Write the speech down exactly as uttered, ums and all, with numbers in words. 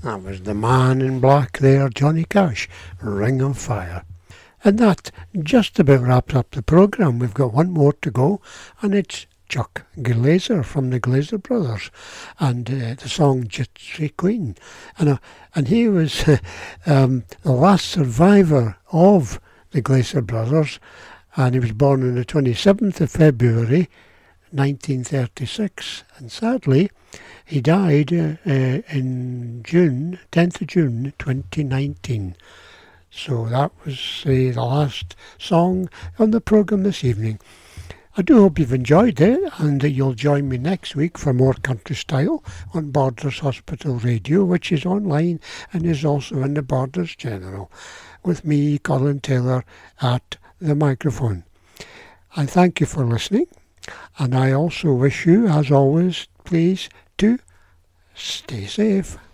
That was the man in black there, Johnny Cash, Ring of Fire. And that just about wraps up the programme. We've got one more to go, and it's Chuck Glazer from the Glazer Brothers, and uh, the song Gypsy Queen. And, uh, and he was uh, um, the last survivor of the Glazer Brothers, and he was born on the twenty-seventh of February nineteen thirty-six, and sadly he died uh, uh, in June, tenth of June twenty nineteen. So that was uh, the last song on the programme this evening. I do hope you've enjoyed it, and that you'll join me next week for more country style on Borders Hospital Radio, which is online and is also in the Borders General, with me, Colin Taylor, at the microphone. I thank you for listening, and I also wish you, as always, please, to stay safe.